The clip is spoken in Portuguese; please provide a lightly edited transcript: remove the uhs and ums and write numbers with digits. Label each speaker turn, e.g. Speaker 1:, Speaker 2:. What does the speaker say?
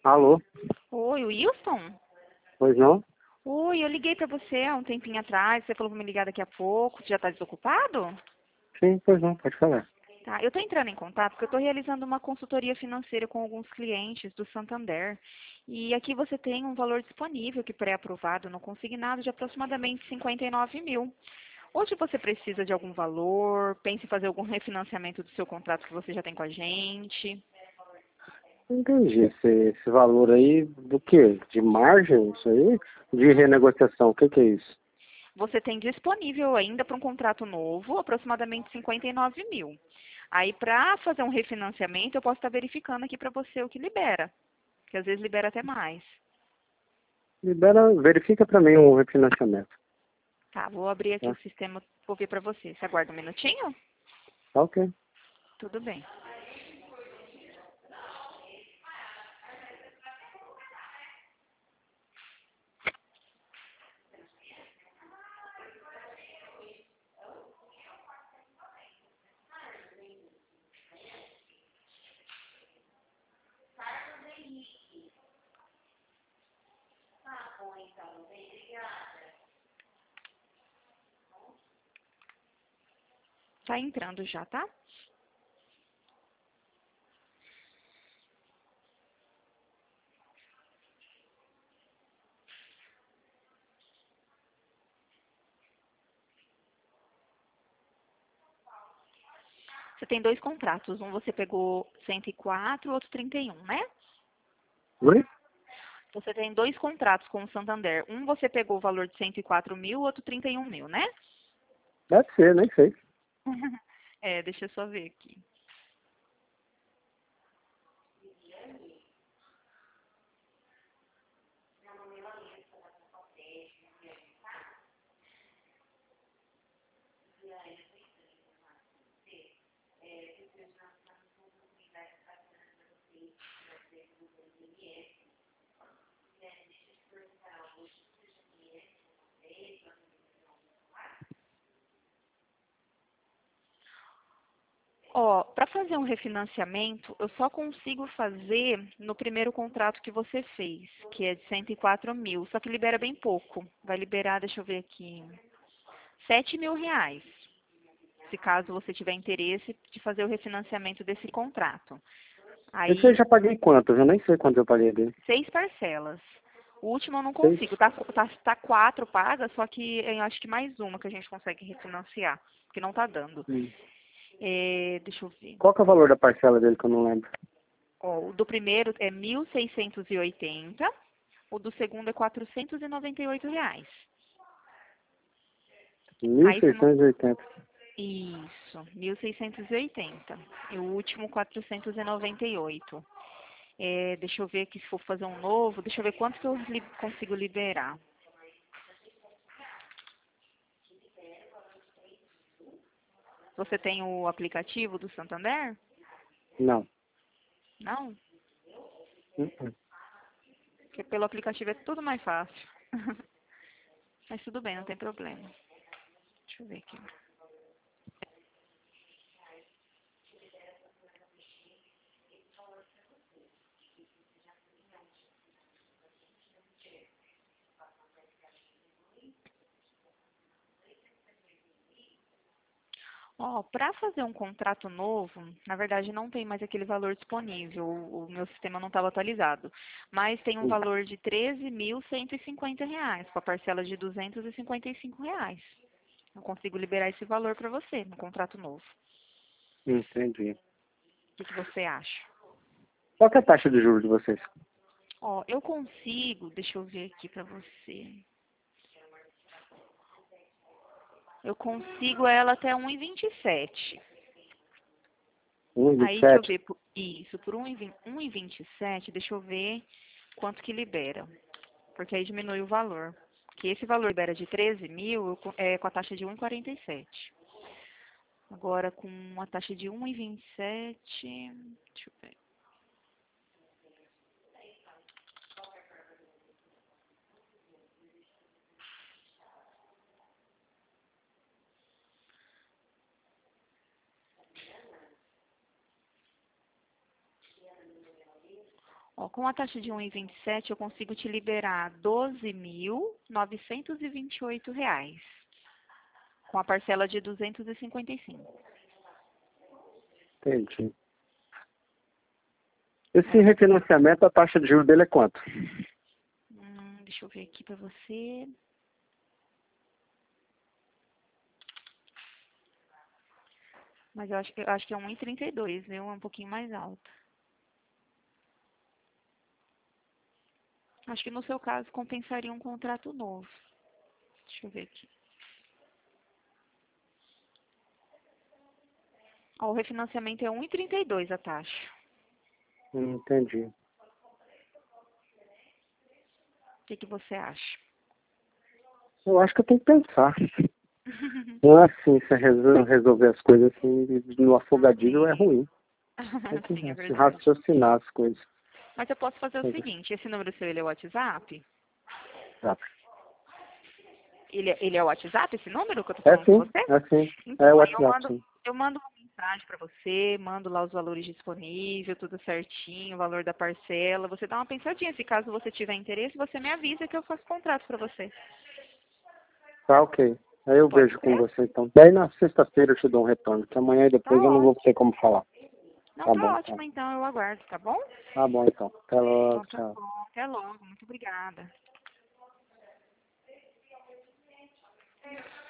Speaker 1: Alô?
Speaker 2: Oi, Wilson?
Speaker 1: Pois não?
Speaker 2: Oi, eu liguei pra você há um tempinho atrás, você falou pra me ligar daqui a pouco, você já tá desocupado?
Speaker 1: Sim, pois não, pode falar.
Speaker 2: Tá, eu tô entrando em contato porque eu tô realizando uma consultoria financeira com alguns clientes do Santander. E aqui você tem um valor disponível que pré-aprovado no consignado de aproximadamente 59 mil. Hoje você precisa de algum valor, pense em fazer algum refinanciamento do seu contrato que você já tem com a gente.
Speaker 1: Entendi. Esse valor aí do quê? De margem, isso aí? De renegociação, o que é isso?
Speaker 2: Você tem disponível ainda para um contrato novo, aproximadamente 59 mil. Aí, para fazer um refinanciamento, eu posso estar verificando aqui para você o que libera, que às vezes libera até mais.
Speaker 1: Libera, verifica para mim um refinanciamento,
Speaker 2: Tá, vou abrir aqui o
Speaker 1: tá?
Speaker 2: sistema, vou ver para você. Você aguarda um minutinho?
Speaker 1: Tá ok.
Speaker 2: Tudo bem. Tá entrando já, tá? Você tem dois contratos, um você pegou 104, outro 31, né?
Speaker 1: Oi?
Speaker 2: Você tem dois contratos com o Santander. Um você pegou o valor de 104 mil, outro 31 mil, né?
Speaker 1: Deve ser, nem sei.
Speaker 2: É, deixa eu só ver aqui. Ó, para fazer um refinanciamento, eu só consigo fazer no primeiro contrato que você fez, que é de 104 mil, só que libera bem pouco. Vai liberar, deixa eu ver aqui, 7 mil reais, se caso você tiver interesse de fazer o refinanciamento desse contrato.
Speaker 1: Esse eu
Speaker 2: Aí,
Speaker 1: já paguei quanto? Eu já nem sei quanto eu paguei dele.
Speaker 2: 6 parcelas. O último eu não
Speaker 1: Seis?
Speaker 2: consigo, tá 4 pagas, só que eu acho que mais uma que a gente consegue refinanciar, que não tá dando.
Speaker 1: Hum.
Speaker 2: É, deixa eu ver.
Speaker 1: Qual que é o valor da parcela dele que eu não lembro?
Speaker 2: Ó, o do primeiro é 1.680, o do segundo é 498 reais.
Speaker 1: Mil
Speaker 2: Aí você não.
Speaker 1: seiscentos e oitenta.
Speaker 2: Isso, 1.680. E o último 498. É, deixa eu ver aqui se for fazer um novo. Deixa eu ver quanto que eu consigo liberar. Você tem o aplicativo do Santander?
Speaker 1: Não.
Speaker 2: Não?
Speaker 1: Uh-uh.
Speaker 2: Porque pelo aplicativo é tudo mais fácil. Mas tudo bem, não tem problema. Deixa eu ver aqui. Ó, para fazer um contrato novo, na verdade não tem mais aquele valor disponível, o meu sistema não estava atualizado. Mas tem um valor de 13.150 reais, com a parcela de 255 reais. Eu consigo liberar esse valor para você no contrato novo.
Speaker 1: Entendi.
Speaker 2: O que você acha?
Speaker 1: Qual que é a taxa de juros de vocês?
Speaker 2: Ó, eu consigo, deixa eu ver aqui para você. Eu consigo ela até 1,27. Aí, deixa eu
Speaker 1: 1,27?
Speaker 2: ver, isso, por 1,27, deixa eu ver quanto que libera. Porque aí diminui o valor. Que esse valor libera de 13 mil com a taxa de 1,47. Agora, com a taxa de 1,27, deixa eu ver. Ó, com a taxa de 1,27 eu consigo te liberar R$ 12.928, com a parcela de 255.
Speaker 1: Entendi. Esse refinanciamento, a taxa de juros dele é quanto?
Speaker 2: Deixa eu ver aqui para você. Mas eu acho que é 1,32, viu? É um pouquinho mais alto. Acho que no seu caso compensaria um contrato novo. Deixa eu ver aqui. Ó, o refinanciamento é 1,32 a taxa.
Speaker 1: Entendi.
Speaker 2: O que você acha?
Speaker 1: Eu acho que eu tenho que pensar. Não é assim, se resolver as coisas assim, no afogadilho é ruim. Tem que
Speaker 2: Sim, é verdade.
Speaker 1: raciocinar as coisas.
Speaker 2: Mas eu posso fazer o seguinte, esse número seu, ele é o WhatsApp?
Speaker 1: Tá.
Speaker 2: Ele é o WhatsApp, esse número que eu tô falando com você?
Speaker 1: É sim. É
Speaker 2: Então,
Speaker 1: o
Speaker 2: aí
Speaker 1: WhatsApp, sim.
Speaker 2: eu mando uma mensagem para você, mando lá os valores disponíveis, tudo certinho, o valor da parcela. Você dá uma pensadinha, se caso você tiver interesse, você me avisa que eu faço contrato para você.
Speaker 1: Tá, ok. Aí eu
Speaker 2: Pode
Speaker 1: vejo com
Speaker 2: ser?
Speaker 1: você então. Daí na sexta-feira eu te dou um retorno, que amanhã e
Speaker 2: Tá
Speaker 1: depois eu não vou
Speaker 2: ótimo.
Speaker 1: ter como falar.
Speaker 2: Não,
Speaker 1: Tá
Speaker 2: tá
Speaker 1: bom,
Speaker 2: ótimo, então eu aguardo, tá bom?
Speaker 1: tá bom então. Até logo,
Speaker 2: Então tá
Speaker 1: tchau.
Speaker 2: bom. Até logo. Muito obrigada.